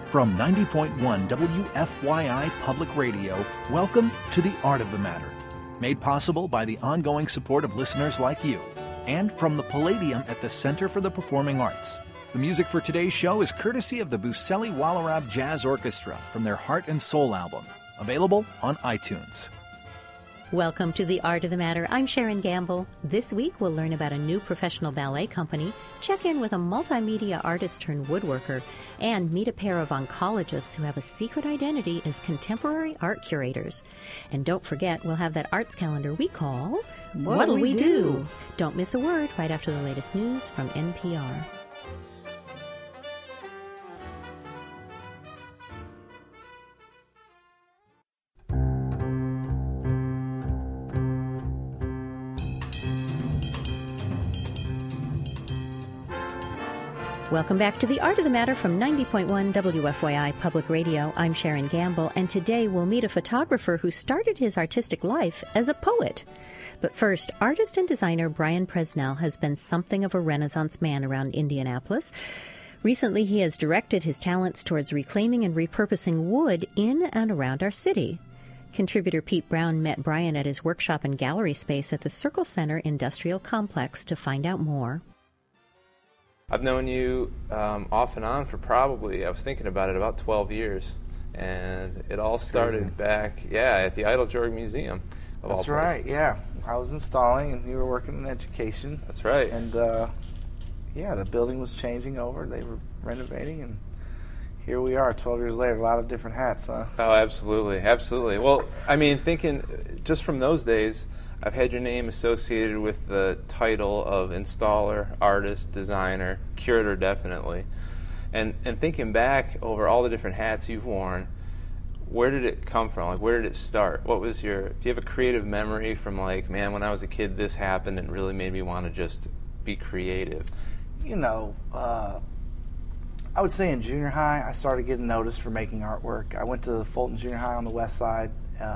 From 90.1 WFYI Public Radio, welcome to The Art of the Matter. Made possible by the ongoing support of listeners like you, and from the Palladium at the Center for the Performing Arts. The music for today's show is courtesy of the Buseli Wallarab Jazz Orchestra from their Heart and Soul album, available on iTunes. Welcome to The Art of the Matter. I'm Sharon Gamble. This week we'll learn about a new professional ballet company, check in with a multimedia artist turned woodworker, and meet a pair of oncologists who have a secret identity as contemporary art curators. And don't forget, we'll have that arts calendar we call What'll We Do? Don't miss a word right after the latest news from NPR. Welcome back to The Art of the Matter from 90.1 WFYI Public Radio. I'm Sharon Gamble, and today we'll meet a photographer who started his artistic life as a poet. But first, artist and designer Brian Presnell has been something of a Renaissance man around Indianapolis. Recently, he has directed his talents towards reclaiming and repurposing wood in and around our city. Contributor Pete Brown met Brian at his workshop and gallery space at the Circle Center Industrial Complex to find out more. I've known you off and on for probably, I was thinking about it, about 12 years. And it all started back, at the Eiteljorg Museum. That's right, yeah. I was installing and you were working in education. That's right. And, the building was changing over. They were renovating, and here we are 12 years later, a lot of different hats, huh? Oh, absolutely, absolutely. Well, I mean, thinking just from those days, I've had your name associated with the title of installer, artist, designer, curator, definitely. And thinking back over all the different hats you've worn, where did it come from? Like, where did it start? Do you have a creative memory from, like, man, when I was a kid, this happened and really made me want to just be creative? You know, I would say in junior high, I started getting noticed for making artwork. I went to Fulton Junior High on the west side,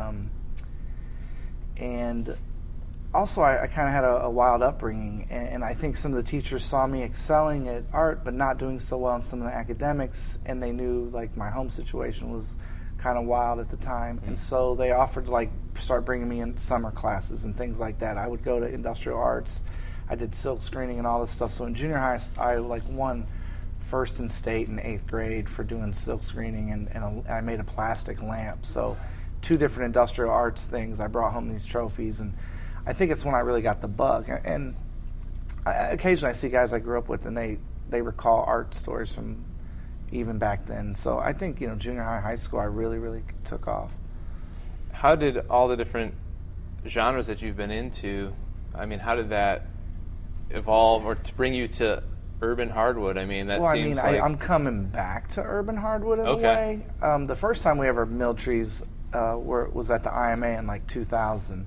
and also, I kind of had a wild upbringing, and I think some of the teachers saw me excelling at art but not doing so well in some of the academics, and they knew, like, my home situation was kind of wild at the time, and so they offered to, like, start bringing me in summer classes and things like that. I would go to industrial arts. I did silk screening and all this stuff. So in junior high, I won first in state in 8th grade for doing silk screening, and I made a plastic lamp. So 2 different industrial arts things. I brought home these trophies, and I think it's when I really got the bug. And occasionally I see guys I grew up with, and they recall art stories from even back then. So I think, junior high, high school, I really, really took off. How did all the different genres that you've been into, I mean, how did that evolve or to bring you to urban hardwood? I mean, seems like... I'm coming back to urban hardwood in a way. The first time we ever milled trees was at the IMA in, like, 2000.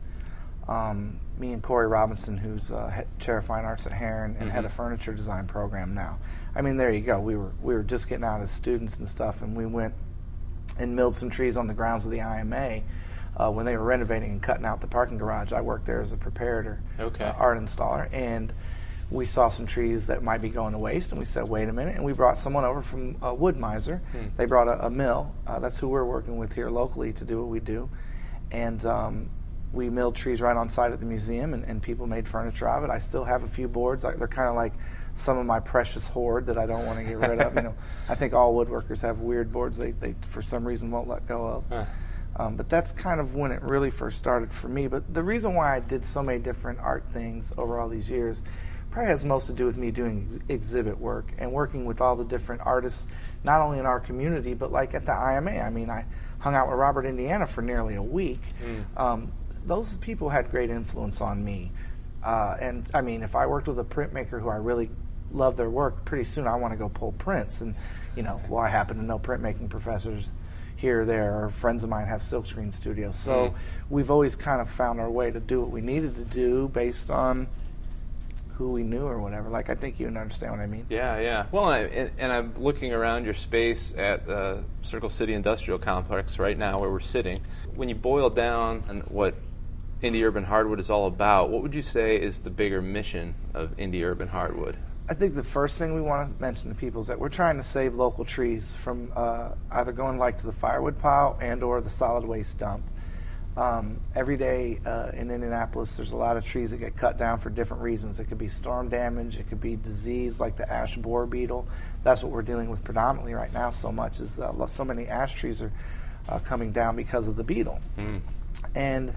Me and Corey Robinson, who's chair of fine arts at Heron and had a furniture design program now. I mean, there you go. We were just getting out as students and stuff, and we went and milled some trees on the grounds of the IMA when they were renovating and cutting out the parking garage. I worked there as a preparator, art installer, and we saw some trees that might be going to waste, and we said, wait a minute, and we brought someone over from Wood Miser. They brought a mill. That's who we're working with here locally to do what we do, and we milled trees right on site at the museum, and people made furniture out of it. I still have a few boards. They're kind of like some of my precious hoard that I don't want to get rid of. I think all woodworkers have weird boards they for some reason won't let go of. But that's kind of when it really first started for me. But the reason why I did so many different art things over all these years probably has most to do with me doing exhibit work and working with all the different artists, not only in our community, but like at the IMA. I mean, I hung out with Robert Indiana for nearly a week. Those people had great influence on me. And I mean, if I worked with a printmaker who I really love their work, pretty soon I want to go pull prints. And, I happen to know printmaking professors here or there, or friends of mine have silkscreen studios. So we've always kind of found our way to do what we needed to do based on who we knew or whatever. Like, I think you understand what I mean. Yeah. Well, and I'm looking around your space at the Circle City Industrial Complex right now where we're sitting. When you boil down on what Indie Urban Hardwood is all about, what would you say is the bigger mission of Indie Urban Hardwood? I think the first thing we want to mention to people is that we're trying to save local trees from either going to the firewood pile and or the solid waste dump. Every day in Indianapolis, there's a lot of trees that get cut down for different reasons. It could be storm damage, it could be disease like the ash borer beetle. That's what we're dealing with predominantly right now so much, is so many ash trees are coming down because of the beetle. And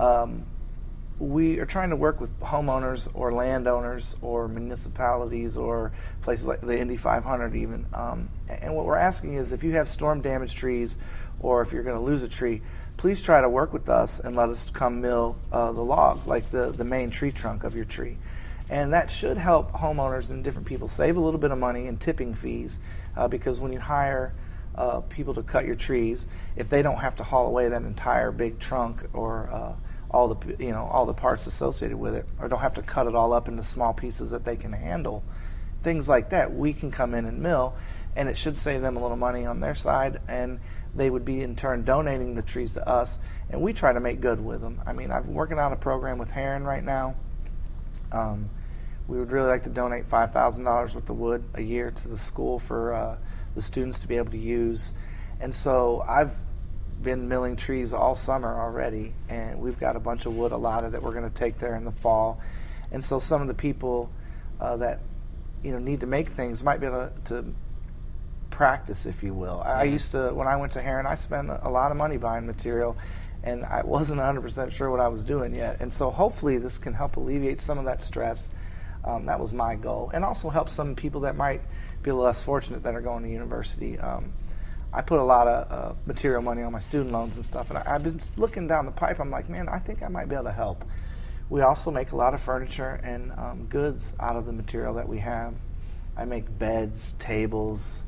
we are trying to work with homeowners or landowners or municipalities or places like the Indy 500 even. And what we're asking is, if you have storm damaged trees or if you're going to lose a tree, please try to work with us and let us come mill the log, like the main tree trunk of your tree. And that should help homeowners and different people save a little bit of money in tipping fees, because when you hire people to cut your trees, if they don't have to haul away that entire big trunk or all the parts associated with it, or don't have to cut it all up into small pieces that they can handle, things like that, we can come in and mill, and it should save them a little money on their side, and they would be in turn donating the trees to us, and we try to make good with them. I mean, I'm working on a program with Heron right now. We would really like to donate $5,000 worth of wood a year to the school for the students to be able to use, and so I've been milling trees all summer already, and we've got a bunch of wood allotted that we're going to take there in the fall. And so some of the people that need to make things might be able to practice, if you will. I used to, when I went to Heron, I spent a lot of money buying material, and I wasn't 100% sure what I was doing yet. And so hopefully this can help alleviate some of that stress. That was my goal, and also help some people that might be a little less fortunate that are going to university. I put a lot of material money on my student loans and stuff, and I've been looking down the pipe. I'm like, man, I think I might be able to help. We also make a lot of furniture and goods out of the material that we have. I make beds, tables,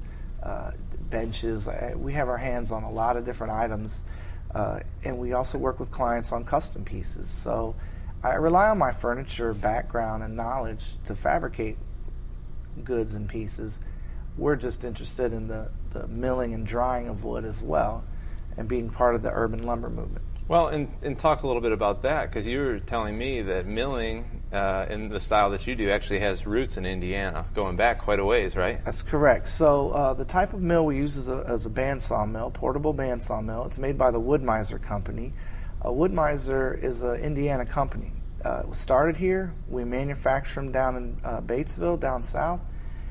benches. We have our hands on a lot of different items, and we also work with clients on custom pieces. So I rely on my furniture background and knowledge to fabricate goods and pieces. We're just interested in the milling and drying of wood as well, and being part of the urban lumber movement. Well, and talk a little bit about that, because you were telling me that milling in the style that you do actually has roots in Indiana, going back quite a ways, right? That's correct. So the type of mill we use is a bandsaw mill, portable bandsaw mill. It's made by the Wood-Mizer Company. Wood-Mizer is an Indiana company. It was started here. We manufacture them down in Batesville, down south.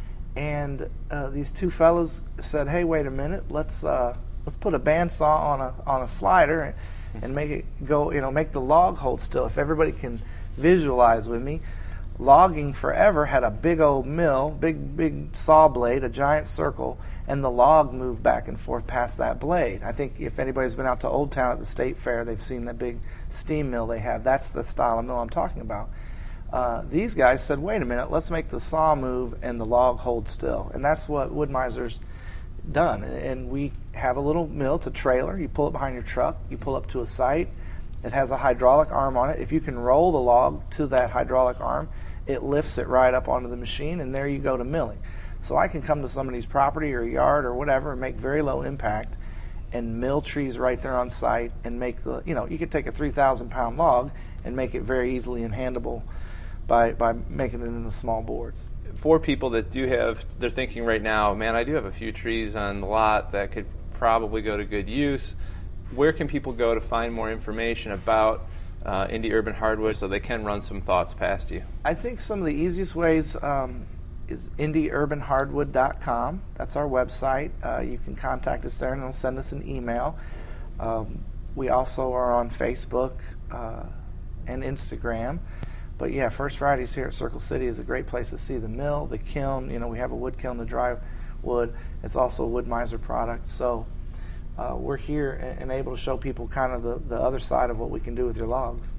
And these two fellas said, "Hey, wait a minute. Let's put a bandsaw on a slider and make it go. Make the log hold still." If everybody can visualize with me, logging forever had a big old mill, big saw blade, a giant circle, and the log moved back and forth past that blade. I think if anybody's been out to Old Town at the State Fair, they've seen that big steam mill they have. That's the style of mill I'm talking about. These guys said, wait a minute, let's make the saw move and the log hold still. And that's what Wood-Mizer's done. And we have a little mill. It's a trailer. You pull it behind your truck. You pull up to a site. It has a hydraulic arm on it. If you can roll the log to that hydraulic arm, it lifts it right up onto the machine, and there you go to milling. So I can come to somebody's property or yard or whatever and make very low impact and mill trees right there on site and make you could take a 3,000-pound log and make it very easily and handleable by making it into small boards. For people that they're thinking right now, man, I do have a few trees on the lot that could probably go to good use. Where can people go to find more information about Indy Urban Hardwood so they can run some thoughts past you? I think some of the easiest ways is indyurbanhardwood.com. That's our website. You can contact us there and they'll send us an email. We also are on Facebook and Instagram. But yeah, First Varieties here at Circle City is a great place to see the mill, the kiln. We have a wood kiln to dry wood. It's also a Wood-Mizer product. So we're here and able to show people kind of the other side of what we can do with your logs.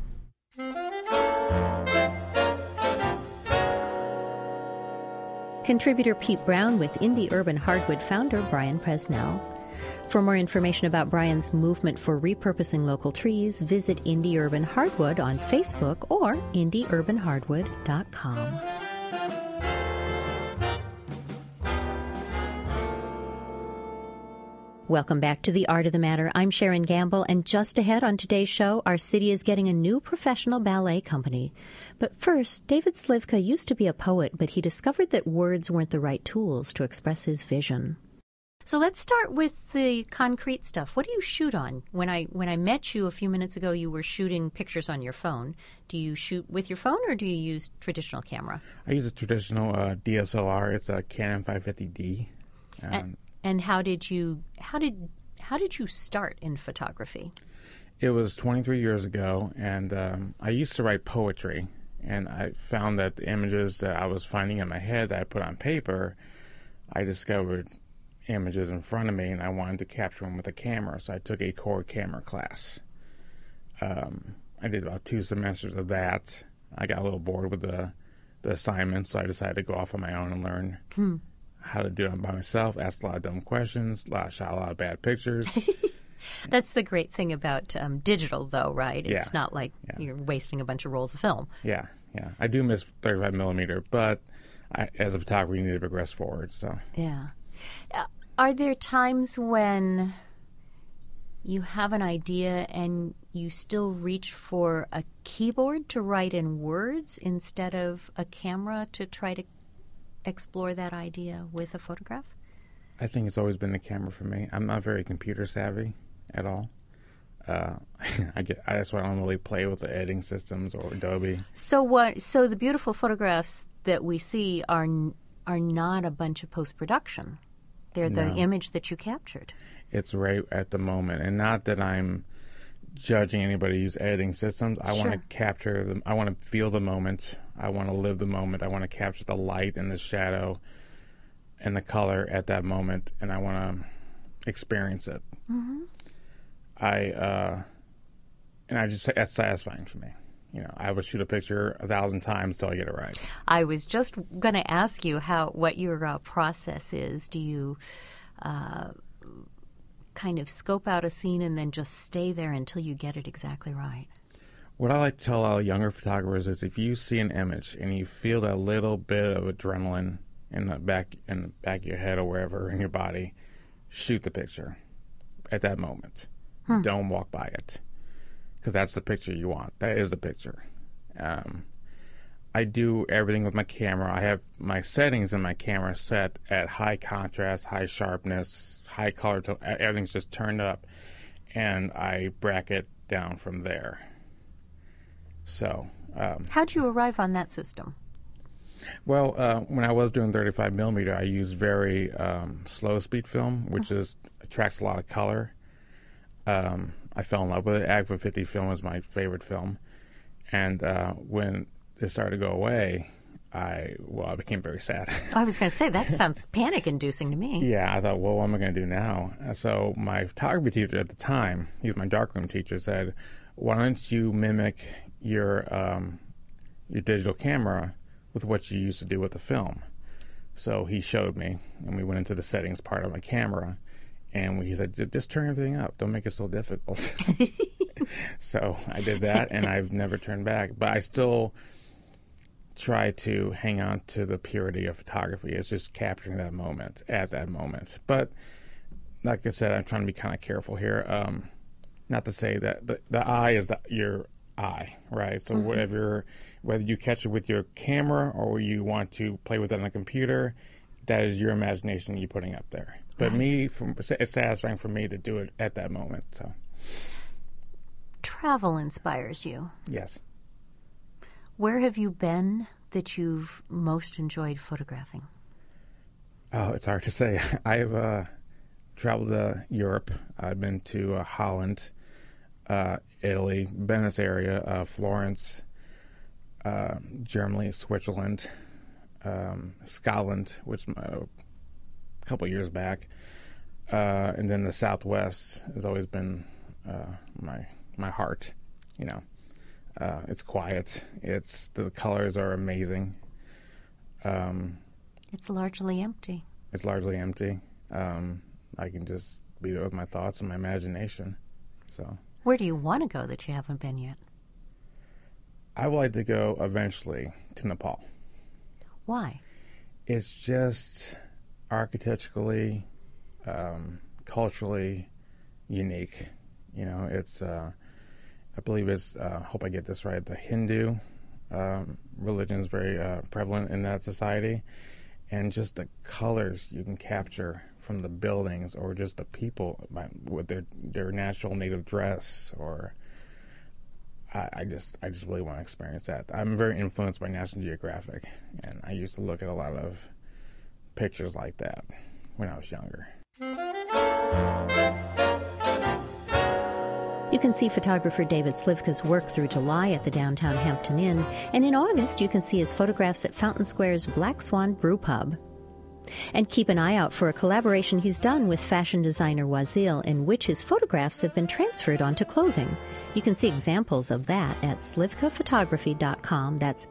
Contributor Pete Brown with Indy Urban Hardwood founder Brian Presnell. For more information about Brian's movement for repurposing local trees, visit Indy Urban Hardwood on Facebook or indyurbanhardwood.com. Welcome back to The Art of the Matter. I'm Sharon Gamble, and just ahead on today's show, our city is getting a new professional ballet company. But first, David Slivka used to be a poet, but he discovered that words weren't the right tools to express his vision. So let's start with the concrete stuff. What do you shoot on? When I met you a few minutes ago, you were shooting pictures on your phone. Do you shoot with your phone, or do you use traditional camera? I use a traditional DSLR. It's a Canon 550D. And how did you start in photography? It was 23 years ago, and I used to write poetry, and I found that the images that I was finding in my head that I put on paper, I discovered images in front of me, and I wanted to capture them with a camera, so I took a core camera class. I did about 2 semesters of that. I got a little bored with the assignments, so I decided to go off on my own and learn how to do it by myself, asked a lot of dumb questions, shot a lot of bad pictures. That's the great thing about digital, though, right? Yeah. It's not like you're wasting a bunch of rolls of film. Yeah. I do miss 35 millimeter, but as a photographer, you need to progress forward. So yeah. Are there times when you have an idea and you still reach for a keyboard to write in words instead of a camera to try to explore that idea with a photograph? I think it's always been the camera for me. I'm not very computer savvy at all. That's why I don't really play with the editing systems or Adobe. So the beautiful photographs that we see are not a bunch of post-production. They're the image that you captured. It's right at the moment, and not that I'm judging anybody who's editing systems. I want to capture them. I want to feel the moment. I want to live the moment. I want to capture the light and the shadow and the color at that moment, and I want to experience it. Mm-hmm. That's satisfying for me. You know, I would shoot a picture 1,000 times till I get it right. I was just going to ask you what your process is. Do you kind of scope out a scene and then just stay there until you get it exactly right? What I like to tell all younger photographers is if you see an image and you feel that little bit of adrenaline in the back of your head or wherever in your body, shoot the picture at that moment. Don't walk by it, because that's the picture you want. That is the picture. I do everything with my camera. I have my settings in my camera set at high contrast, high sharpness, high color tone. Everything's just turned up, and I bracket down from there. So, how'd you arrive on that system? Well, when I was doing 35 millimeter, I used very slow speed film, which attracts a lot of color. I fell in love with it. Agfa 50 film was my favorite film, and when it started to go away, I became very sad. I was going to say, that sounds panic-inducing to me. Yeah, I thought, well, what am I going to do now? So my photography teacher at the time, he was my darkroom teacher, said, why don't you mimic your digital camera with what you used to do with the film? So he showed me, and we went into the settings part of my camera, and he said, just turn everything up. Don't make it so difficult. So I did that, and I've never turned back. But I still try to hang on to the purity of photography. It's just capturing that moment at that moment. But like I said, I'm trying to be kind of careful here. Not to say that the eye is your eye, right? So whether you catch it with your camera or you want to play with it on a computer, that is your imagination you're putting up there. But it's satisfying for me to do it at that moment. So, travel inspires you. Yes. Where have you been that you've most enjoyed photographing? Oh, it's hard to say. I've traveled to Europe. I've been to Holland, Italy, Venice area, Florence, Germany, Switzerland, Scotland, which a couple of years back, and then the Southwest has always been my heart. You know, it's quiet. The colors are amazing. It's largely empty. It's largely empty. I can just be there with my thoughts and my imagination. So, where do you want to go that you haven't been yet? I would like to go eventually to Nepal. Why? It's just architecturally, culturally unique. You know, it's I believe it's hope I get this right. The Hindu religion is very prevalent in that society, and just the colors you can capture from the buildings or just the people with their natural native dress, or I just really want to experience that. I'm very influenced by National Geographic, and I used to look at a lot of pictures like that when I was younger. You can see photographer David Slivka's work through July at the downtown Hampton Inn, and in August you can see his photographs at Fountain Square's Black Swan Brew Pub. And keep an eye out for a collaboration he's done with fashion designer Wazil, in which his photographs have been transferred onto clothing. You can see examples of that at slivkaphotography.com. That's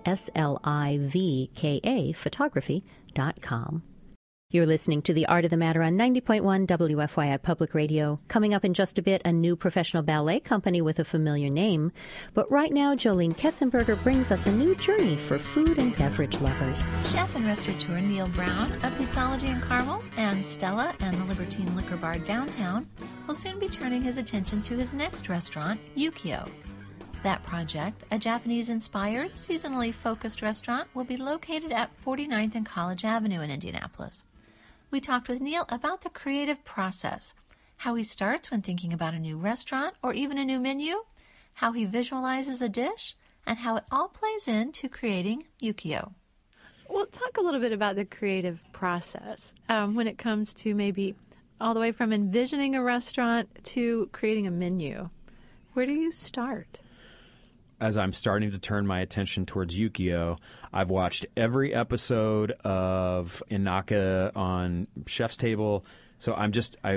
SLIVKA photography.com. You're listening to The Art of the Matter on 90.1 WFYI Public Radio. Coming up in just a bit, a new professional ballet company with a familiar name. But right now, Jolene Ketzenberger brings us a new journey for food and beverage lovers. Chef and restaurateur Neil Brown of Pizzology in Carmel and Stella and the Libertine Liquor Bar downtown will soon be turning his attention to his next restaurant, Yukio. That project, a Japanese-inspired, seasonally focused restaurant, will be located at 49th and College Avenue in Indianapolis. We talked with Neil about the creative process, how he starts when thinking about a new restaurant or even a new menu, how he visualizes a dish, and how it all plays into creating Yukio. Well, talk a little bit about the creative process when it comes to maybe all the way from envisioning a restaurant to creating a menu. Where do you start? As I'm starting to turn my attention towards Yukio, I've watched every episode of Inaka on Chef's Table. So I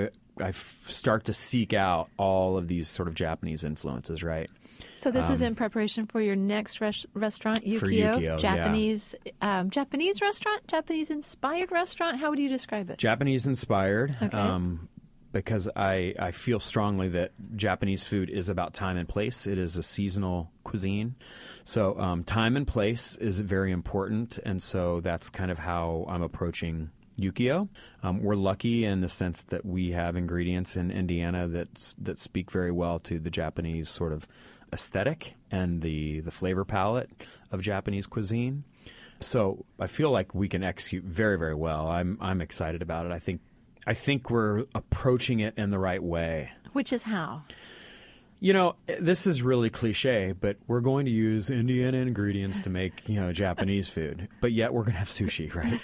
start to seek out all of these sort of Japanese influences, right? So this is in preparation for your next restaurant, Yukio. For Yukio, Japanese, Japanese restaurant, Japanese-inspired restaurant. How would you describe it? Japanese-inspired. Okay. Because I feel strongly that Japanese food is about time and place. It is a seasonal cuisine. So time and place is very important, and so that's kind of how I'm approaching Yukio. We're lucky in the sense that we have ingredients in Indiana that speak very well to the Japanese sort of aesthetic and the flavor palette of Japanese cuisine. So I feel like we can execute very, very well. I'm excited about it. I think we're approaching it in the right way. Which is how? You know, this is really cliche, but we're going to use Indiana ingredients to make, Japanese food. But yet we're going to have sushi, right?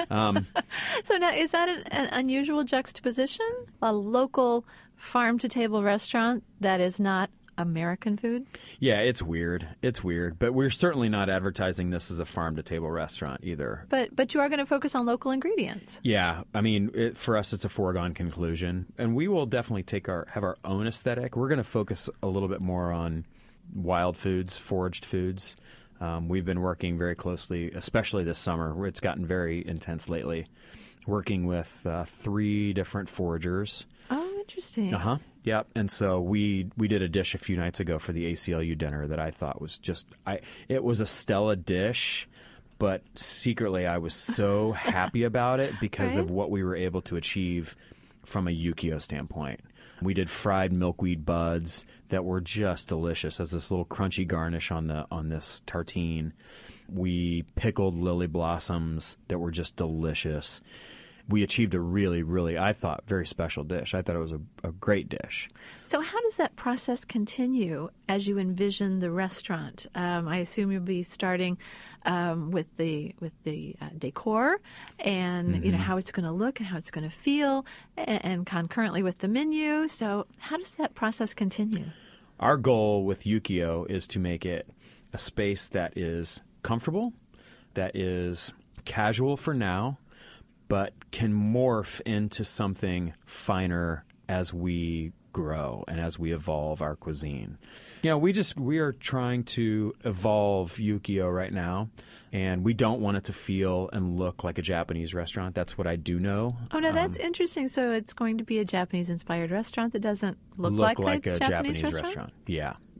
So now, is that an unusual juxtaposition? A local farm-to-table restaurant that is not American food? Yeah, it's weird. But we're certainly not advertising this as a farm-to-table restaurant either. But you are going to focus on local ingredients. Yeah. I mean, for us, it's a foregone conclusion. And we will definitely have our own aesthetic. We're going to focus a little bit more on wild foods, foraged foods. We've been working very closely, especially this summer, where it's gotten very intense lately, working with 3 different foragers. Oh, interesting. Uh-huh. Yep. And so we did a dish a few nights ago for the ACLU dinner that I thought was it was a Stella dish, but secretly I was so happy about it because of what we were able to achieve from a Yukio standpoint. We did fried milkweed buds that were just delicious as this little crunchy garnish on this tartine. We pickled lily blossoms that were just delicious. We achieved a really, really, I thought, very special dish. I thought it was a great dish. So how does that process continue as you envision the restaurant? I assume you'll be starting with the decor and how it's going to look and how it's going to feel, and concurrently with the menu. So how does that process continue? Our goal with Yukio is to make it a space that is comfortable, that is casual for now, but can morph into something finer as we grow and as we evolve our cuisine. We are trying to evolve Yukio right now, and we don't want it to feel and look like a Japanese restaurant. That's what I do know. Oh, no, that's interesting. So it's going to be a Japanese-inspired restaurant that doesn't look like a Japanese restaurant? Yeah.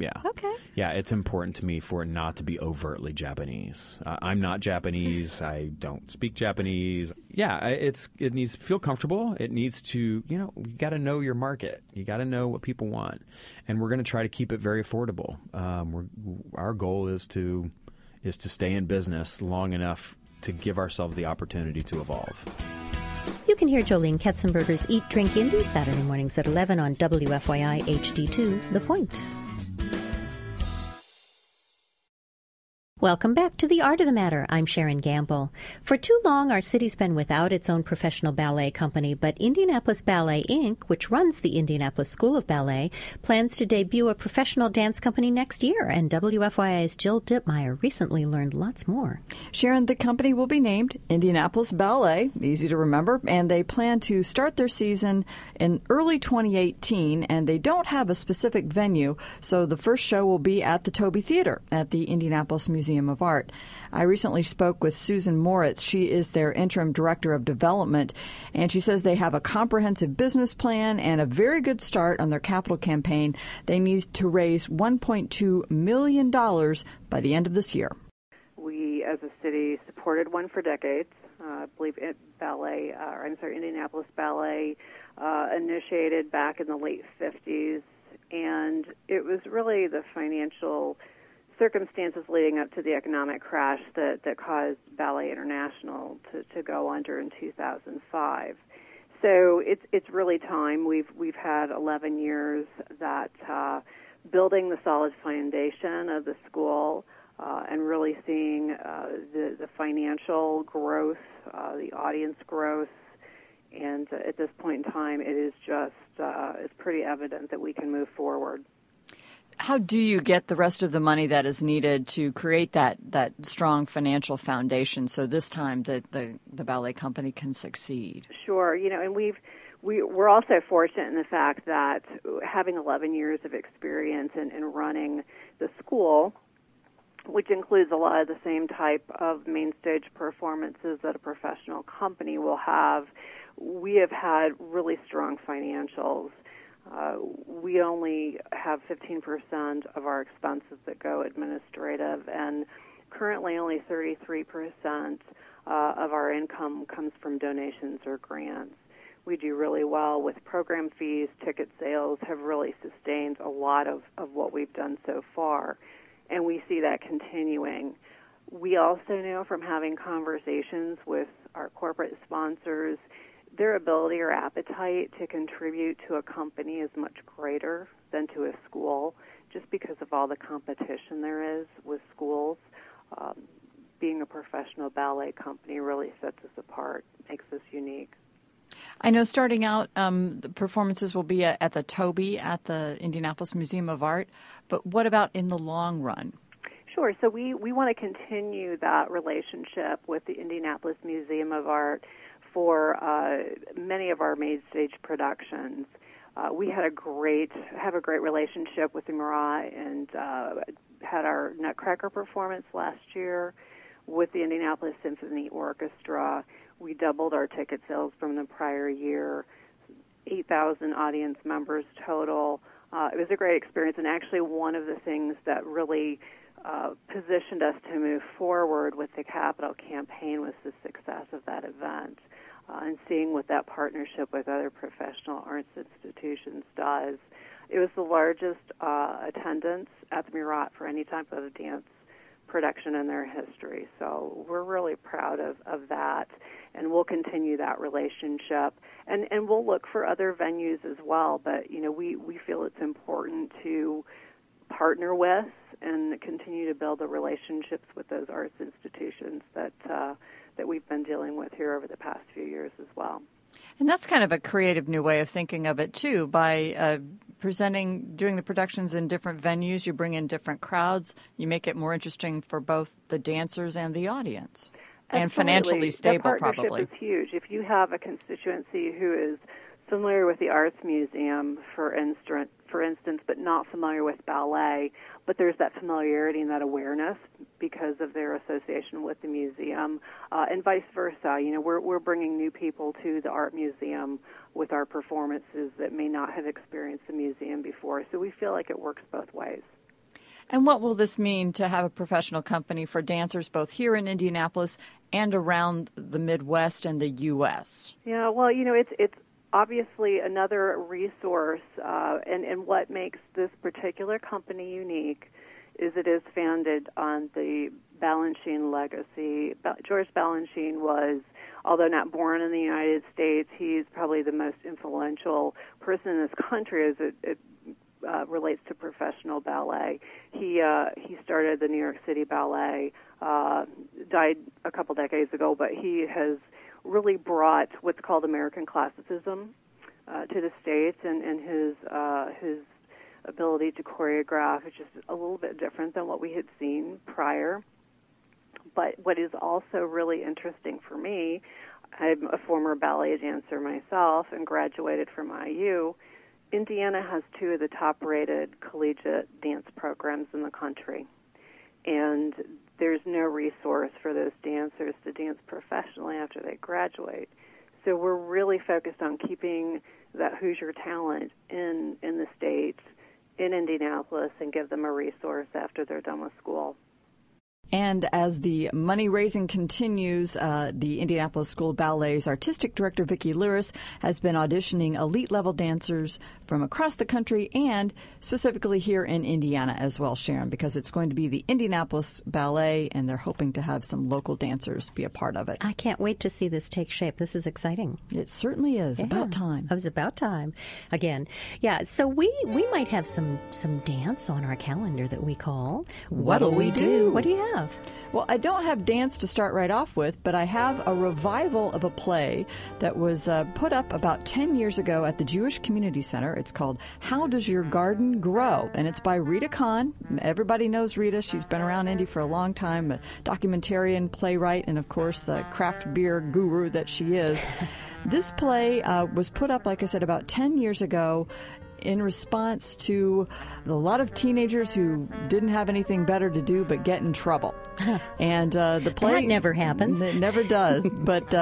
Yeah. Okay. Yeah, it's important to me for it not to be overtly Japanese. I'm not Japanese. I don't speak Japanese. Yeah, it needs to feel comfortable. It needs to, you got to know your market. You got to know what people want. And we're going to try to keep it very affordable. Our goal is to stay in business long enough to give ourselves the opportunity to evolve. You can hear Jolene Ketzenberger's Eat, Drink, Indie Saturday mornings at 11 on WFYI HD2, The Point. Welcome back to The Art of the Matter. I'm Sharon Gamble. For too long, our city's been without its own professional ballet company, but Indianapolis Ballet, Inc., which runs the Indianapolis School of Ballet, plans to debut a professional dance company next year, and WFYI's Jill Dittmeyer recently learned lots more. Sharon, the company will be named Indianapolis Ballet, easy to remember, and they plan to start their season in early 2018, and they don't have a specific venue, so the first show will be at the Toby Theater at the Indianapolis Museum of Art. I recently spoke with Susan Moritz. She is their interim director of development, and she says they have a comprehensive business plan and a very good start on their capital campaign. They need to raise $1.2 million by the end of this year. We, as a city, supported one for decades. I believe Indianapolis Ballet initiated back in the late 50s, and it was really the financial circumstances leading up to the economic crash that caused Ballet International to go under in 2005. So it's really time. We've had 11 years that building the solid foundation of the school and really seeing the financial growth, the audience growth, and at this point in time, it is just it's pretty evident that we can move forward. How do you get the rest of the money that is needed to create that strong financial foundation so this time the ballet company can succeed? Sure. And we're also fortunate in the fact that having 11 years of experience in running the school, which includes a lot of the same type of main stage performances that a professional company will have, we have had really strong financials. We only have 15% of our expenses that go administrative, and currently only 33% of our income comes from donations or grants. We do really well with program fees. Ticket sales have really sustained a lot of what we've done so far, and we see that continuing. We also know from having conversations with our corporate sponsors, their ability or appetite to contribute to a company is much greater than to a school, just because of all the competition there is with schools. Being a professional ballet company really sets us apart, makes us unique. I know starting out, the performances will be at the Toby at the Indianapolis Museum of Art, but what about in the long run? Sure. So we want to continue that relationship with the Indianapolis Museum of Art for many of our main stage productions. We have a great relationship with the Murat and had our Nutcracker performance last year with the Indianapolis Symphony Orchestra. We doubled our ticket sales from the prior year, 8,000 audience members total. It was a great experience, and actually one of the things that really positioned us to move forward with the capital campaign was the success of that event. And seeing what that partnership with other professional arts institutions does. It was the largest attendance at the Murat for any type of dance production in their history. So we're really proud of that, and we'll continue that relationship. And we'll look for other venues as well, but we feel it's important to partner with and continue to build the relationships with those arts institutions that we've been dealing with here over the past few years as well. And that's kind of a creative new way of thinking of it, too. By doing the productions in different venues, you bring in different crowds, you make it more interesting for both the dancers and the audience. Absolutely. And financially stable, that partnership probably. Is huge. If you have a constituency who is familiar with the Arts Museum, for instance, but not familiar with ballet, but there's that familiarity and that awareness because of their association with the museum, and vice versa. We're bringing new people to the art museum with our performances that may not have experienced the museum before. So we feel like it works both ways. And what will this mean to have a professional company for dancers both here in Indianapolis and around the Midwest and the U.S.? Yeah, well, it's obviously another resource, and what makes this particular company unique is it is founded on the Balanchine legacy. George Balanchine was, although not born in the United States, he's probably the most influential person in this country as it relates to professional ballet. He started the New York City Ballet, died a couple decades ago, but he has really brought what's called American classicism to the States, and his ability to choreograph is just a little bit different than what we had seen prior. But what is also really interesting for me, I'm a former ballet dancer myself and graduated from IU. Indiana has two of the top-rated collegiate dance programs in the country, and there's no resource for those dancers to dance professionally after they graduate. So we're really focused on keeping that Hoosier talent in the States, in Indianapolis, and give them a resource after they're done with school. And as the money raising continues, the Indianapolis School of Ballet's artistic director, Vicki Liris, has been auditioning elite-level dancers from across the country and specifically here in Indiana as well, Sharon, because it's going to be the Indianapolis Ballet, and they're hoping to have some local dancers be a part of it. I can't wait to see this take shape. This is exciting. It certainly is. Yeah. About time. It was about time. Again, yeah, so we might have some dance on our calendar that we call What'll We Do? What do you have? Well, I don't have dance to start right off with, but I have a revival of a play that was put up about 10 years ago at the Jewish Community Center. It's called How Does Your Garden Grow? And it's by Rita Kahn. Everybody knows Rita. She's been around Indy for a long time, a documentarian, playwright, and, of course, the craft beer guru that she is. This play was put up, like I said, about 10 years ago in response to a lot of teenagers who didn't have anything better to do but get in trouble. And the play... That never happens. It never does. But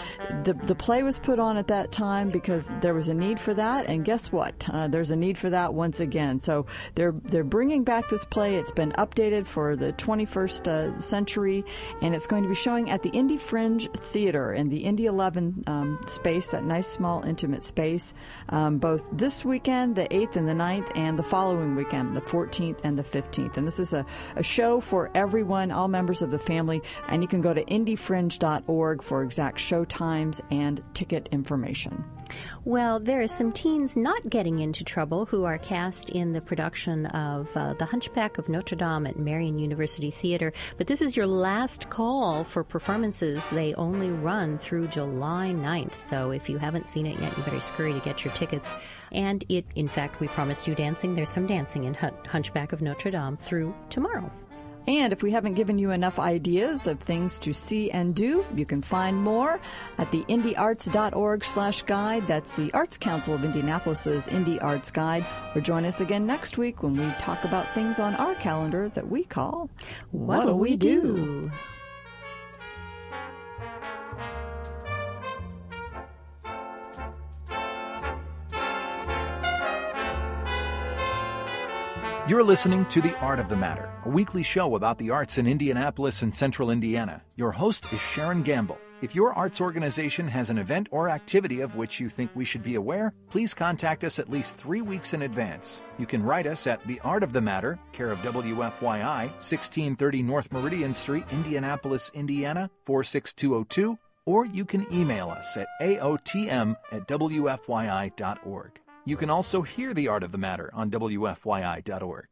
the play was put on at that time because there was a need for that. And guess what? There's a need for that once again. So they're bringing back this play. It's been updated for the 21st century, and it's going to be showing at the Indy Fringe Theater in the Indy 11 space, that nice, small, intimate space, both this weekend, the 8th and the 9th, and the following weekend, the 14th and the 15th. And this is a show for everyone, all members of the family, and you can go to indyfringe.org for exact show times and ticket information. Well, there are some teens not getting into trouble who are cast in the production of The Hunchback of Notre Dame at Marian University Theater. But this is your last call for performances. They only run through July 9th. So if you haven't seen it yet, you better scurry to get your tickets. And in fact, we promised you dancing. There's some dancing in Hunchback of Notre Dame through tomorrow. And if we haven't given you enough ideas of things to see and do, you can find more at the indyarts.org/guide. That's the Arts Council of Indianapolis's Indy Arts Guide. Or join us again next week when we talk about things on our calendar that we call What'll We Do? You're listening to The Art of the Matter, a weekly show about the arts in Indianapolis and Central Indiana. Your host is Sharon Gamble. If your arts organization has an event or activity of which you think we should be aware, please contact us at least 3 weeks in advance. You can write us at The Art of the Matter, care of WFYI, 1630 North Meridian Street, Indianapolis, Indiana, 46202, or you can email us at aotm@wfyi.org. You can also hear The Art of the Matter on WFYI.org.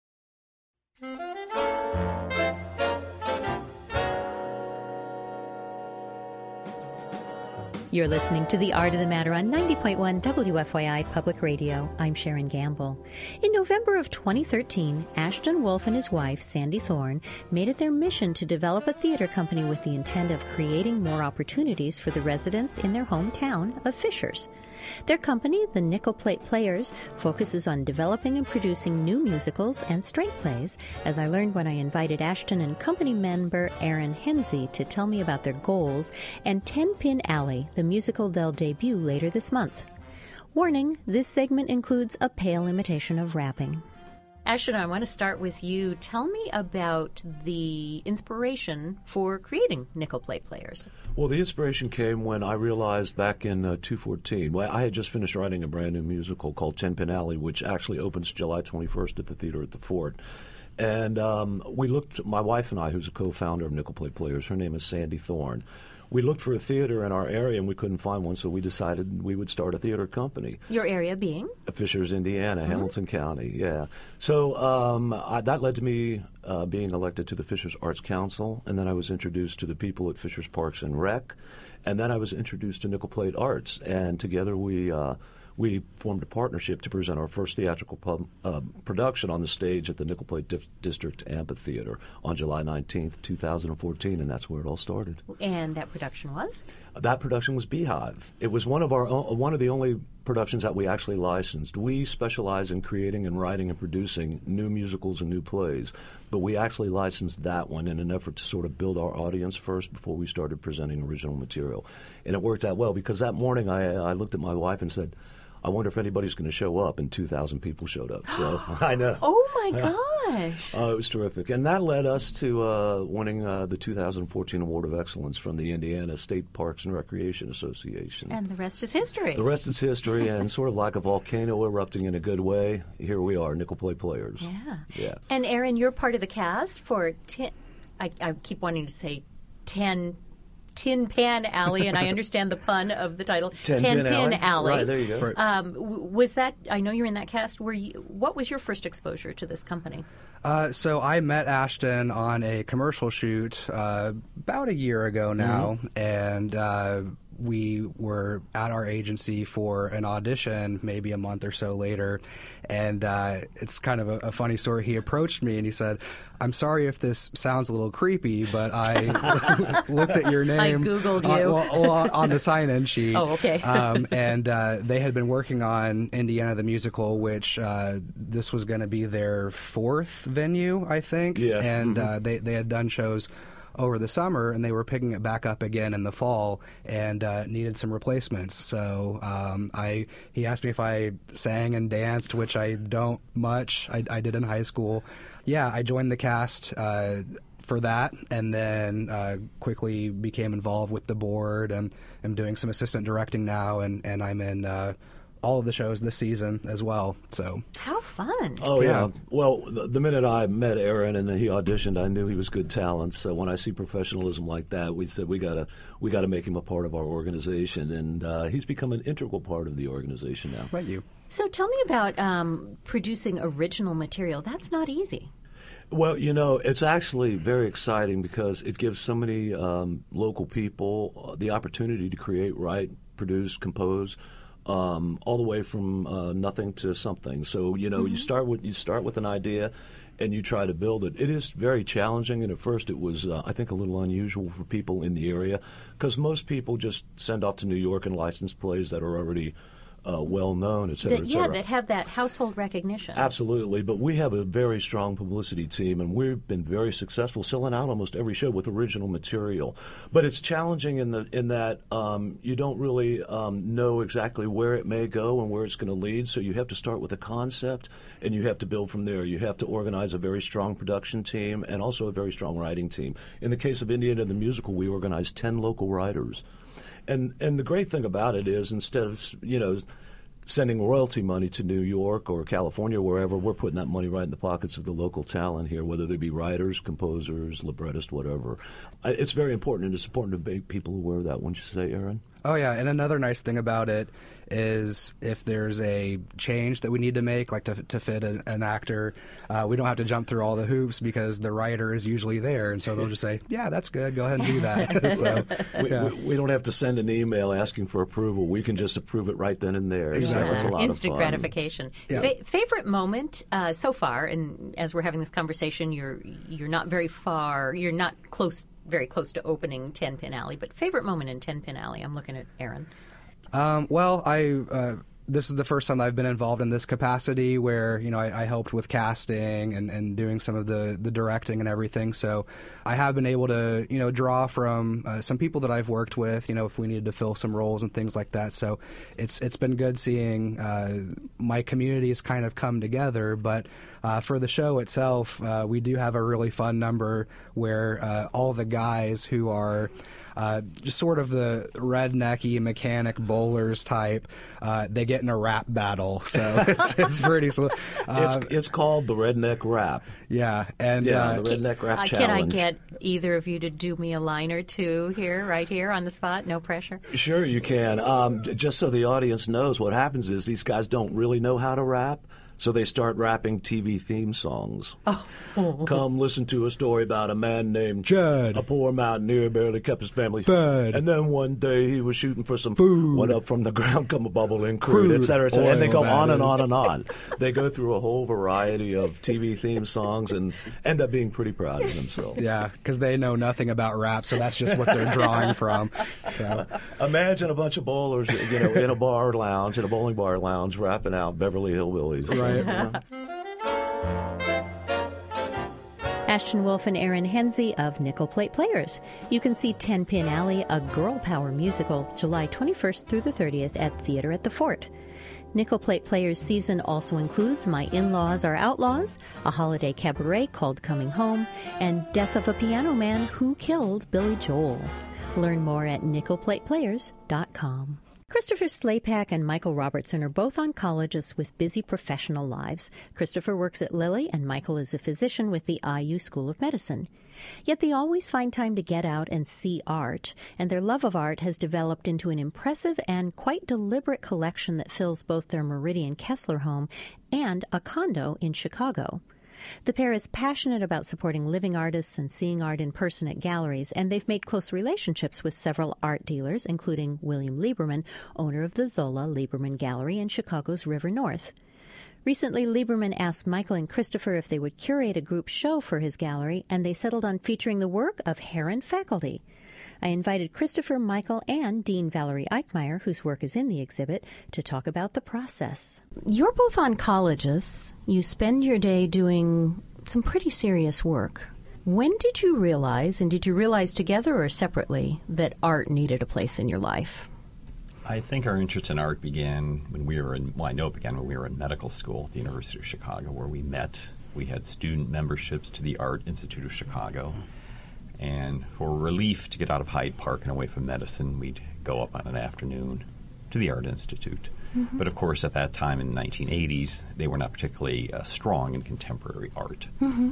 You're listening to The Art of the Matter on 90.1 WFYI Public Radio. I'm Sharon Gamble. In November of 2013, Ashton Wolf and his wife, Sandy Thorne, made it their mission to develop a theater company with the intent of creating more opportunities for the residents in their hometown of Fishers. Their company, the Nickel Plate Players, focuses on developing and producing new musicals and straight plays, as I learned when I invited Ashton and company member Aaron Hensey to tell me about their goals, and 10 Pin Alley, the musical they'll debut later this month. Warning, this segment includes a pale imitation of rapping. Ashton, I want to start with you. Tell me about the inspiration for creating nickel plate players. Well, the inspiration came when I realized back in 2014, well, I had just finished writing a brand new musical called Ten Pin Alley, which actually opens July 21st at the theater at the Fort. And we looked, my wife and I, who's a co-founder of Nickel Plate Players, her name is Sandy Thorne. We looked for a theater in our area, and we couldn't find one, so we decided we would start a theater company. Your area being? Fishers, Indiana, Hamilton County, yeah. So that led to me being elected to the Fishers Arts Council, and then I was introduced to the people at Fishers Parks and Rec, and then I was introduced to Nickel Plate Arts, and together we formed a partnership to present our first theatrical production on the stage at the Nickel Plate District Amphitheater on July 19th, 2014, and that's where it all started. And that production was? That production was Beehive. It was one of the only productions that we actually licensed. We specialize in creating and writing and producing new musicals and new plays, but we actually licensed that one in an effort to sort of build our audience first before we started presenting original material. And it worked out well because that morning I looked at my wife and said, I wonder if anybody's going to show up, and 2,000 people showed up. So I know. Oh, my gosh. It was terrific. And that led us to winning the 2014 Award of Excellence from the Indiana State Parks and Recreation Association. And the rest is history. The rest is history, and sort of like a volcano erupting in a good way, here we are, Nickel Plate Players. Yeah. And, Aaron, you're part of the cast for I keep wanting to say Tin Pan Alley, and I understand the pun of the title. Ten Pin Alley. Right, there you go. Right. Was that? I know you're in that cast. What was your first exposure to this company? So I met Ashton on a commercial shoot about a year ago now, and we were at our agency for an audition maybe a month or so later, and it's kind of a funny story. He approached me and he said, I'm sorry if this sounds a little creepy, but I looked at your name. I Googled you. On the sign-in sheet. Oh, okay. And they had been working on Indiana the Musical, which this was going to be their fourth venue, I think. Yeah. And they had done shows over the summer, and they were picking it back up again in the fall and needed some replacements. So he asked me if I sang and danced, which I don't much. I did in high school. Yeah, I joined the cast for that, and then quickly became involved with the board, and I'm doing some assistant directing now, and I'm in all of the shows this season as well. So how fun! Oh yeah. Well, the minute I met Aaron and he auditioned, I knew he was good talent. So when I see professionalism like that, we said we gotta make him a part of our organization, and he's become an integral part of the organization now. Thank you. So tell me about producing original material. That's not easy. Well, it's actually very exciting because it gives so many local people the opportunity to create, write, produce, compose. All the way from nothing to something. So you start with an idea, and you try to build it. It is very challenging, and at first it was I think a little unusual for people in the area because most people just send off to New York and license plays that are already well known, et cetera, et cetera. Yeah, that have that household recognition. Absolutely, but we have a very strong publicity team, and we've been very successful selling out almost every show with original material. But it's challenging in that you don't really know exactly where it may go and where it's going to lead. So you have to start with a concept, and you have to build from there. You have to organize a very strong production team and also a very strong writing team. In the case of Indiana the Musical, we organized 10 local writers. And the great thing about it is instead of, sending royalty money to New York or California, wherever, we're putting that money right in the pockets of the local talent here, whether they be writers, composers, librettists, whatever. It's very important, and it's important to make people aware of that, wouldn't you say, Aaron? Oh, yeah, and another nice thing about it is if there's a change that we need to make, like to fit an actor, we don't have to jump through all the hoops because the writer is usually there, and so they'll just say, yeah, that's good, go ahead and do that. So, we don't have to send an email asking for approval. We can just approve it right then and there. Exactly. So it's a lot Instant of fun. gratification. Yeah. Favorite moment so far, and as we're having this conversation, you're not very far, you're not very close to opening Ten Pin Alley, but favorite moment in Ten Pin Alley? I'm looking at Aaron. Well, I this is the first time I've been involved in this capacity where, I helped with casting and doing some of the directing and everything. So I have been able to, draw from some people that I've worked with, if we needed to fill some roles and things like that. So it's been good seeing my communities kind of come together. But for the show itself, we do have a really fun number where all the guys who are just sort of the rednecky mechanic bowlers type, they get in a rap battle. So it's pretty. It's called the Redneck Rap. Yeah, and the Redneck Rap Challenge. Can I get either of you to do me a line or two right here on the spot? No pressure. Sure, you can. Just so the audience knows, what happens is these guys don't really know how to rap. So they start rapping TV theme songs. Oh. Come listen to a story about a man named Judd. A poor mountaineer barely kept his family fed. And then one day he was shooting for some food. Went up from the ground, come a bubbling crude, et cetera, et cetera. And they go on and on and on. They go through a whole variety of TV theme songs and end up being pretty proud of themselves. Yeah, because they know nothing about rap, so that's just what they're drawing from. So imagine a bunch of bowlers, in a bar lounge, in a bowling bar lounge, rapping out Beverly Hillbillies. Right. Ashton Wolf and Aaron Henze of Nickel Plate Players. You can see 10 Pin Alley, a girl power musical, July 21st through the 30th at Theater at the Fort. Nickel Plate Players season also includes My In-Laws Are Outlaws, a holiday cabaret called Coming Home, and Death of a Piano Man Who Killed Billy Joel. Learn more at nickelplateplayers.com. Christopher Slapak and Michael Robertson are both oncologists with busy professional lives. Christopher works at Lilly, and Michael is a physician with the IU School of Medicine. Yet they always find time to get out and see art, and their love of art has developed into an impressive and quite deliberate collection that fills both their Meridian Kessler home and a condo in Chicago. The pair is passionate about supporting living artists and seeing art in person at galleries, and they've made close relationships with several art dealers, including William Lieberman, owner of the Zola Lieberman Gallery in Chicago's River North. Recently, Lieberman asked Michael and Christopher if they would curate a group show for his gallery, and they settled on featuring the work of Heron faculty. I invited Christopher, Michael, and Dean Valerie Eichmeyer, whose work is in the exhibit, to talk about the process. You're both oncologists. You spend your day doing some pretty serious work. When did you realize, and did you realize together or separately, that art needed a place in your life? I think our interest in art began when we were in medical school at the University of Chicago, where we met. We had student memberships to the Art Institute of Chicago. And for relief to get out of Hyde Park and away from medicine, we'd go up on an afternoon to the Art Institute. Mm-hmm. But of course, at that time in the 1980s, they were not particularly strong in contemporary art. Mm-hmm.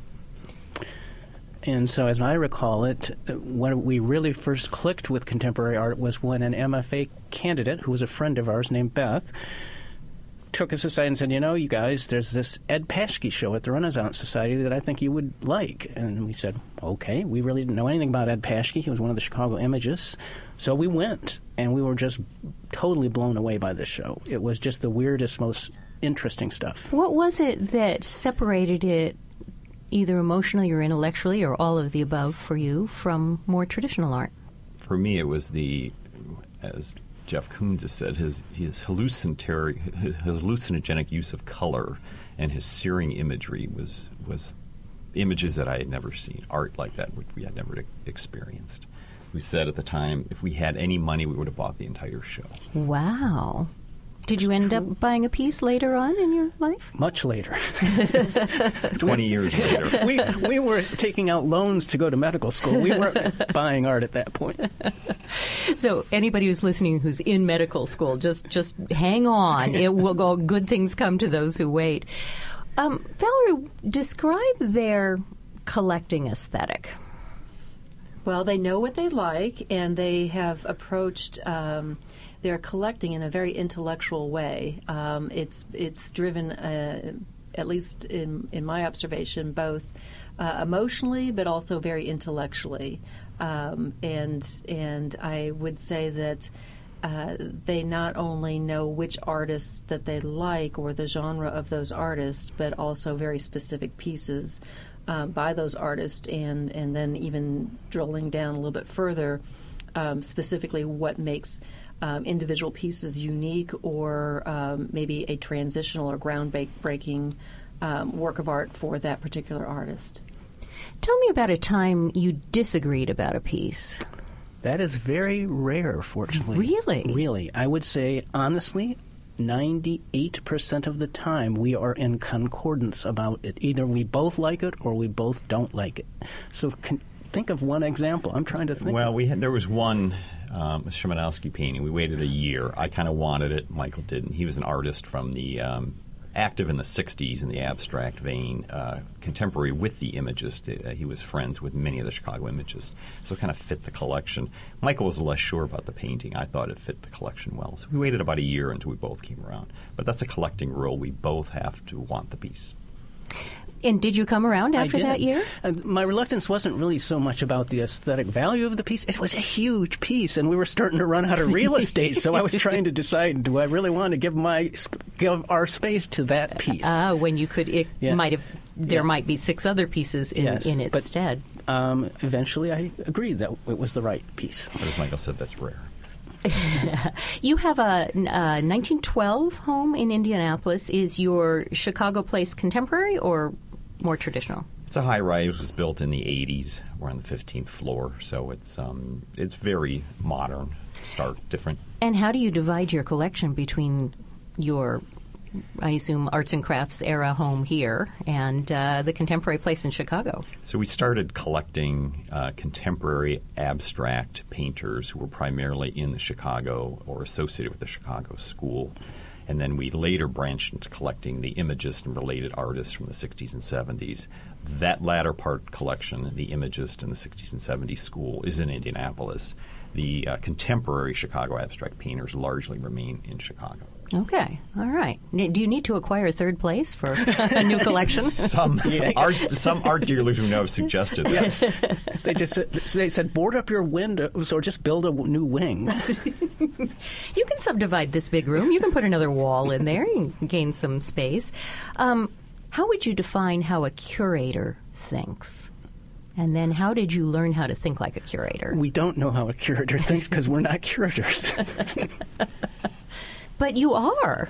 And so, as I recall it, when we really first clicked with contemporary art was when an MFA candidate, who was a friend of ours named Beth, took us aside and said, you guys, there's this Ed Paschke show at the Renaissance Society that I think you would like. And we said, okay. We really didn't know anything about Ed Paschke. He was one of the Chicago Imagists. So we went, and we were just totally blown away by this show. It was just the weirdest, most interesting stuff. What was it that separated it, either emotionally or intellectually or all of the above for you, from more traditional art? For me, it was as Jeff Koons has said, his hallucinogenic use of color and his searing imagery was images that I had never seen, art like that which we had never experienced. We said at the time, if we had any money, we would have bought the entire show. Wow. Did you end up buying a piece later on in your life? Much later. 20 years later. We were taking out loans to go to medical school. We weren't buying art at that point. So anybody who's listening who's in medical school, just hang on. It will go. Good things come to those who wait. Valerie, describe their collecting aesthetic. Well, they know what they like, and they have approached their collecting in a very intellectual way. It's driven, at least in my observation, both emotionally but also very intellectually. And I would say that they not only know which artists that they like or the genre of those artists, but also very specific pieces by those artists, and then even drilling down a little bit further, specifically what makes individual pieces unique or maybe a transitional or groundbreaking work of art for that particular artist. Tell me about a time you disagreed about a piece. That is very rare, fortunately. Really? Really. I would say, honestly, 98% of the time we are in concordance about it. Either we both like it or we both don't like it. So think of one example. I'm trying to think. Well, there was one Szymanowski painting. We waited a year. I kind of wanted it. Michael didn't. He was an artist from the active in the 60s in the abstract vein, contemporary with the Imagist. He was friends with many of the Chicago Imagists, so it kind of fit the collection. Michael was less sure about the painting. I thought it fit the collection well. So we waited about a year until we both came around. But that's a collecting rule. We both have to want the piece. And did you come around after that year? My reluctance wasn't really so much about the aesthetic value of the piece. It was a huge piece, and we were starting to run out of real estate. So I was trying to decide: do I really want to give our space to that piece? When you could, there might be 6 other pieces in its stead. Eventually, I agreed that it was the right piece. But as Michael said, that's rare. You have a 1912 home in Indianapolis. Is your Chicago place contemporary or more traditional? It's a high-rise. It was built in the 80s. We're on the 15th floor, so it's very modern, different. And how do you divide your collection between your, I assume, arts and crafts era home here and the contemporary place in Chicago? So we started collecting contemporary abstract painters who were primarily in the Chicago or associated with the Chicago school. And then we later branched into collecting the Imagist and related artists from the 60s and 70s. That latter part collection, the Imagist and the 60s and 70s school, is in Indianapolis. The contemporary Chicago abstract painters largely remain in Chicago. Okay. All right. Do you need to acquire third place for a new collection? Some art dealers we know have suggested that. Yes. They said board up your windows or just build a new wing. You can subdivide this big room. You can put another wall in there. You can gain some space. How would you define how a curator thinks? And then how did you learn how to think like a curator? We don't know how a curator thinks because we're not curators. But you are.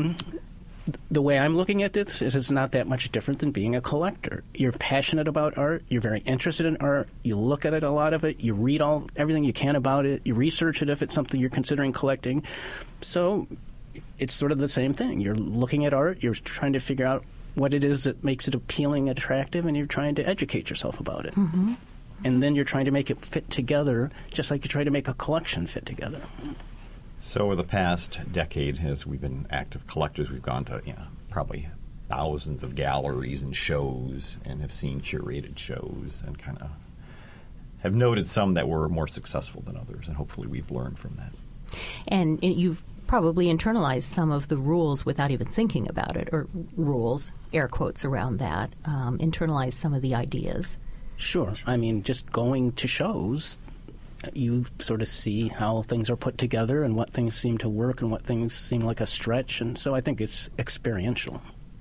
The way I'm looking at this is it's not that much different than being a collector. You're passionate about art. You're very interested in art. You look at it, a lot of it. You read everything you can about it. You research it if it's something you're considering collecting. So it's sort of the same thing. You're looking at art. You're trying to figure out what it is that makes it appealing, attractive, and you're trying to educate yourself about it. Mm-hmm. And then you're trying to make it fit together, just like you try to make a collection fit together. So over the past decade, as we've been active collectors, we've gone to probably thousands of galleries and shows and have seen curated shows and kind of have noted some that were more successful than others, and hopefully we've learned from that. And you've probably internalized some of the rules without even thinking about it, or rules, air quotes around that, internalized some of the ideas. Sure. I mean, just going to shows, you sort of see how things are put together and what things seem to work and what things seem like a stretch. And so I think it's experiential.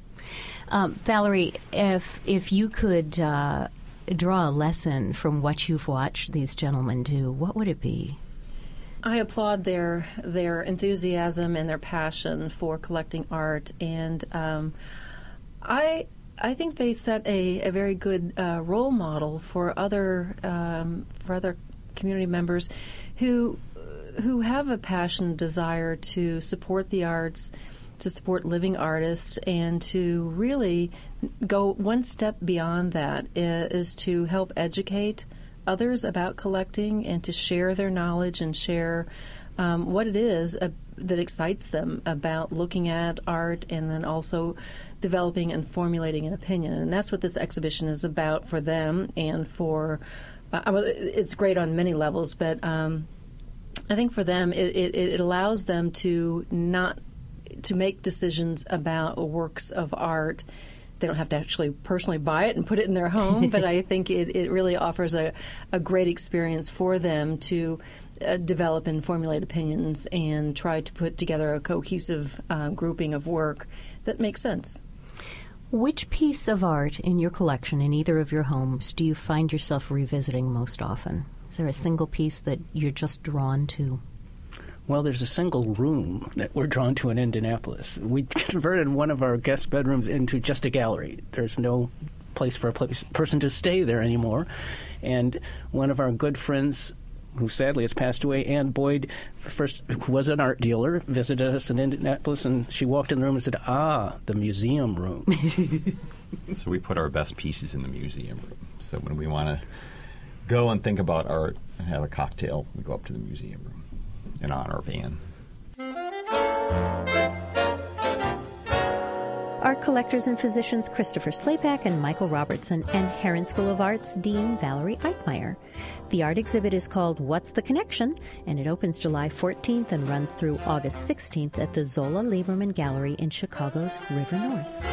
Valerie, if you could draw a lesson from what you've watched these gentlemen do, what would it be? I applaud their enthusiasm and their passion for collecting art, and I think they set a very good role model for other community members who have a passion, desire to support the arts, to support living artists, and to really go one step beyond that is to help educate others about collecting and to share their knowledge and share what it is that excites them about looking at art, and then also developing and formulating an opinion. And that's what this exhibition is about for them and for it's great on many levels, but I think for them it allows them to not to make decisions about works of art. They don't have to actually personally buy it and put it in their home, but I think it really offers a great experience for them to develop and formulate opinions and try to put together a cohesive grouping of work that makes sense. Which piece of art in your collection, in either of your homes, do you find yourself revisiting most often? Is there a single piece that you're just drawn to? Well, there's a single room that we're drawn to in Indianapolis. We converted one of our guest bedrooms into just a gallery. There's no place for a person to stay there anymore. And one of our good friends, who sadly has passed away, Ann Boyd, who was an art dealer, visited us in Indianapolis, and she walked in the room and said, the museum room. So we put our best pieces in the museum room. So when we want to go and think about art and have a cocktail, we go up to the museum room in honor of Anne. Art collectors and physicians Christopher Slapak and Michael Robertson, and Herron School of Arts Dean Valerie Eichmeyer. The art exhibit is called What's the Connection? And it opens July 14th and runs through August 16th at the Zola Lieberman Gallery in Chicago's River North.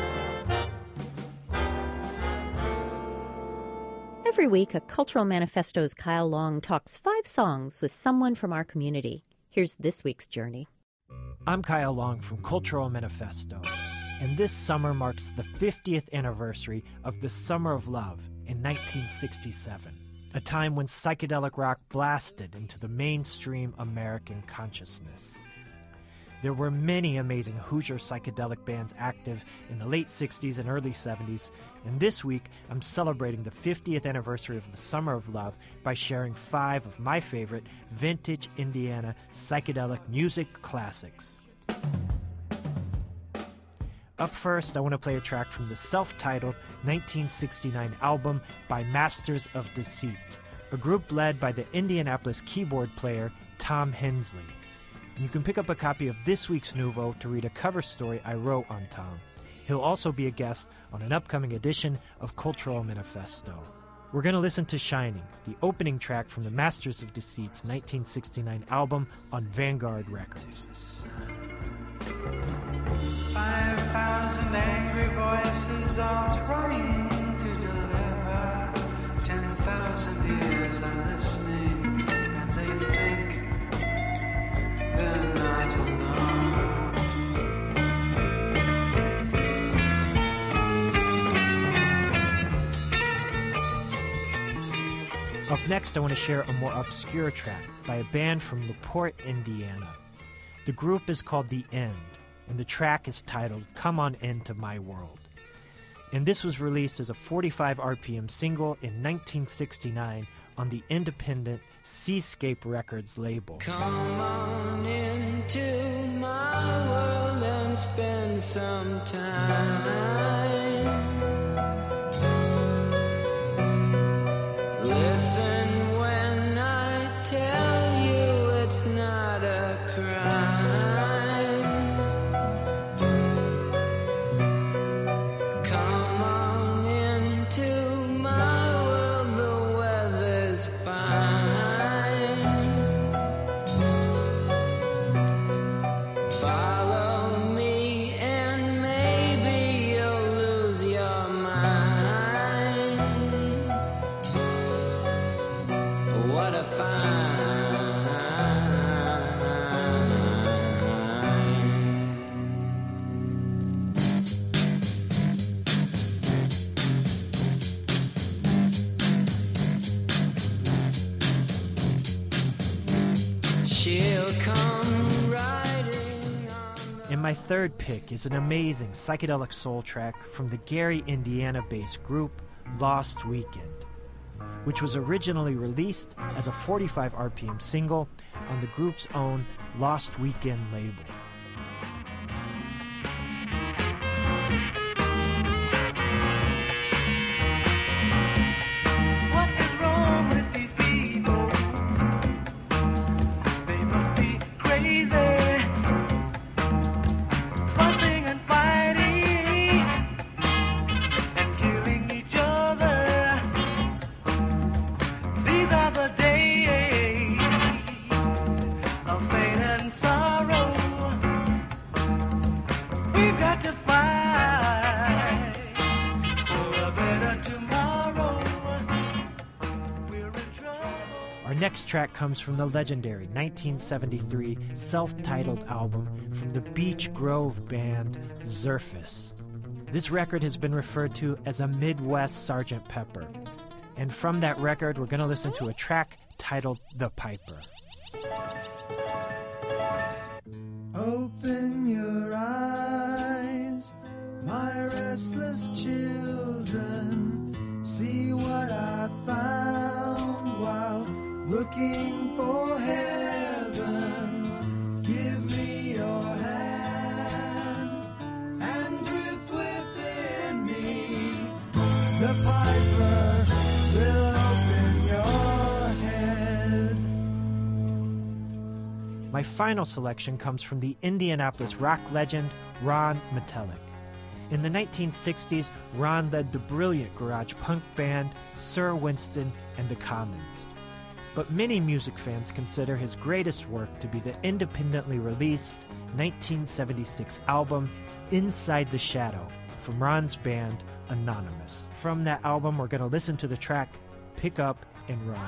Every week, a Cultural Manifesto's Kyle Long talks 5 songs with someone from our community. Here's this week's journey. I'm Kyle Long from Cultural Manifesto, and this summer marks the 50th anniversary of the Summer of Love in 1967, a time when psychedelic rock blasted into the mainstream American consciousness. There were many amazing Hoosier psychedelic bands active in the late 60s and early 70s, and this week I'm celebrating the 50th anniversary of the Summer of Love by sharing 5 of my favorite vintage Indiana psychedelic music classics. Up first, I want to play a track from the self-titled 1969 album by Masters of Deceit, a group led by the Indianapolis keyboard player Tom Hensley. And you can pick up a copy of this week's Nouveau to read a cover story I wrote on Tom. He'll also be a guest on an upcoming edition of Cultural Manifesto. We're going to listen to Shining, the opening track from the Masters of Deceit's 1969 album on Vanguard Records. 5,000 angry voices all trying to deliver. 10,000 ears are listening, and they think they're not alone. Up next, I want to share a more obscure track by a band from LaPorte, Indiana. The group is called The End, and the track is titled Come On Into My World. And this was released as a 45 RPM single in 1969 on the independent Seascape Records label. Come on into my world and spend some time. Listen when I tell you it's not a crime. Come on into my world, the weather's fine. Follow me and maybe you'll lose your mind. What a find. She'll come riding on. And my third pick is an amazing psychedelic soul track from the Gary, Indiana-based group Lost Weekend, which was originally released as a 45 RPM single on the group's own Lost Weekend label. What is wrong with these people? They must be crazy. Fussing and fighting and killing each other. These are the days of pain and sorrow. We've got to fight for a better tomorrow. We're in trouble. Our next track comes from the legendary 1973 self-titled album from the Beech Grove band Zerfus. This record has been referred to as a Midwest Sgt. Pepper. And from that record, we're going to listen to a track titled The Piper. Open your eyes, my restless children. See what I found while looking for heaven. Give me your hand and drift within me. The piper will open your head. My final selection comes from the Indianapolis rock legend Ron Metellic. In the 1960s, Ron led the brilliant garage punk band Sir Winston and the Commons. But many music fans consider his greatest work to be the independently released 1976 album Inside the Shadow from Ron's band Anonymous. From that album, we're going to listen to the track Pick Up and Run.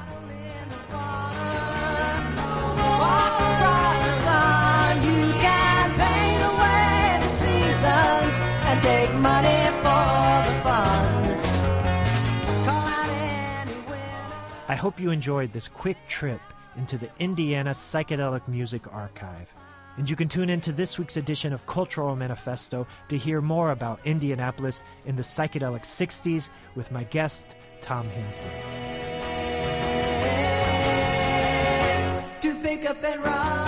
Across the sun, you can paint away the seasons and take money for the fun. Call out any winner. I hope you enjoyed this quick trip into the Indiana Psychedelic Music Archive. And you can tune into this week's edition of Cultural Manifesto to hear more about Indianapolis in the psychedelic 60s with my guest, Tom Henson. To pick up and run.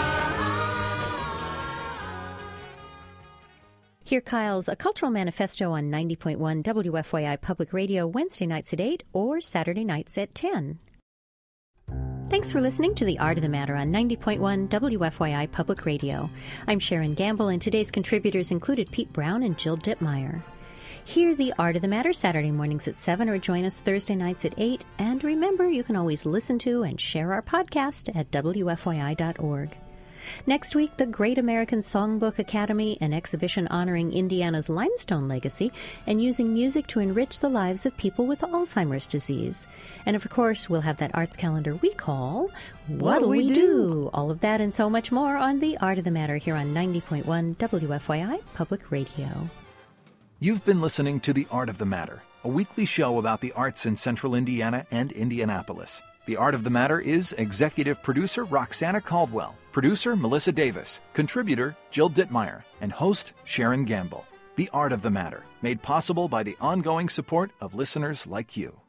Hear Kyle's A Cultural Manifesto on 90.1 WFYI Public Radio Wednesday nights at 8 or Saturday nights at 10. Thanks for listening to The Art of the Matter on 90.1 WFYI Public Radio. I'm Sharon Gamble, and today's contributors included Pete Brown and Jill Dittmeyer. Hear The Art of the Matter Saturday mornings at 7 or join us Thursday nights at 8. And remember, you can always listen to and share our podcast at WFYI.org. Next week, the Great American Songbook Academy, an exhibition honoring Indiana's limestone legacy and using music to enrich the lives of people with Alzheimer's disease. And of course, we'll have that arts calendar we call What'll We Do? All of that and so much more on The Art of the Matter here on 90.1 WFYI Public Radio. You've been listening to The Art of the Matter, a weekly show about the arts in Central Indiana and Indianapolis. The Art of the Matter is executive producer Roxana Caldwell, producer Melissa Davis, contributor Jill Dittmeyer, and host Sharon Gamble. The Art of the Matter, made possible by the ongoing support of listeners like you.